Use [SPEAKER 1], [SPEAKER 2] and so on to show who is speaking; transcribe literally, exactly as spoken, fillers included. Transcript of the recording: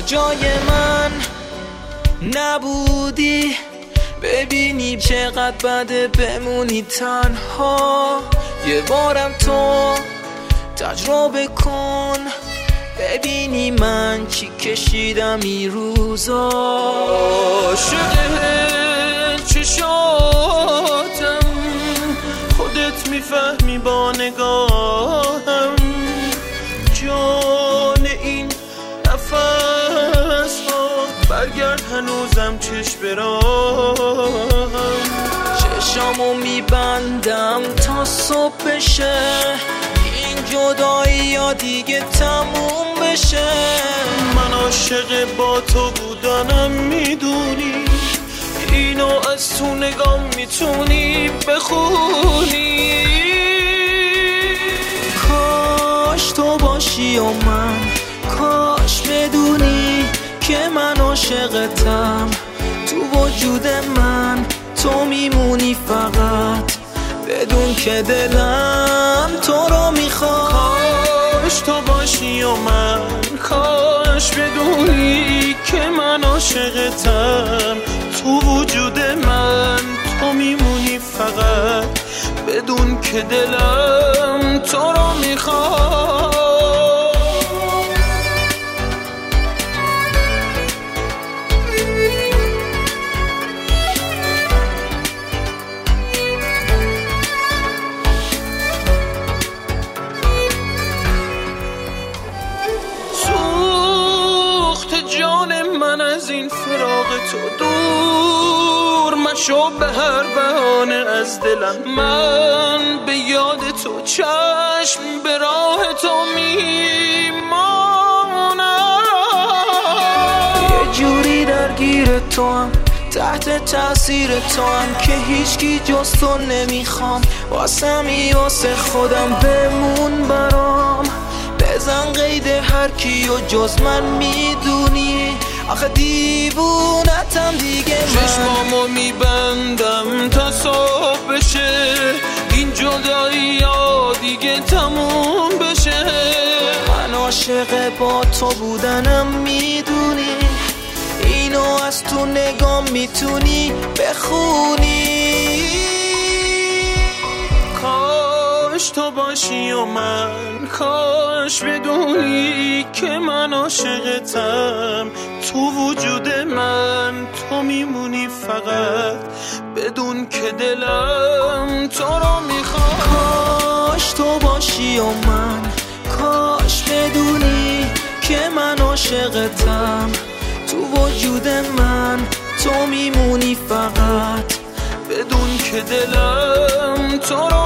[SPEAKER 1] جای من نبودی، ببینی چقدر بده بمونی تنها. یه بارم تو تجربه کن، ببینی من چی کشیدم این روزا.
[SPEAKER 2] عاشق چشاتم، خودت میفهمی با نگاهم. جان این نفس ها، برگرد هنوزم چشم براهم.
[SPEAKER 1] چشامو میبندم تا صبح بشه، این جدایی یا دیگه تموم بشه.
[SPEAKER 2] من عاشق با تو بودنم میدونی، اینو از تو نگام میتونی بخونی.
[SPEAKER 1] کاش تو باشی و من، کاش بدونی که من عاشقتم. تو وجود من تو میمونی فقط، بدون که دلم تو رو میخواد.
[SPEAKER 2] کاش تو باشی و من، کاش بدونی که من عاشقتم. تو وجود من تو میمونی فقط، بدون که دلم تو رو میخواد. من از این فراق تو دور مشو، به هر بهانه از دلم من به یاد تو چشم به راه تو میمانم.
[SPEAKER 1] یه جوری درگیر تو هم، تحت تاثیر تو هم که هیچکی جز تو نمیخوام. واسمی واسه خودم بمون برام، بزن قید هر کیو جز من میدونی. آخه دیوونتم دیگه من،
[SPEAKER 2] چشمامو میبندم تا صبح بشه، این جدایی ها دیگه تموم بشه.
[SPEAKER 1] من عاشق با تو بودنم میدونی، اینو از تو نگام میتونی بخونی.
[SPEAKER 2] کاش تو باشی و من، کاش بدونی که من عاشقتم. تو وجود من تو میمونی فقط، بدون که دلم تو رو میخواد.
[SPEAKER 1] کاش تو باشی و من، کاش بدونی که من عاشقتم. تو وجود من تو میمونی فقط،
[SPEAKER 2] بدون که دلم تو رو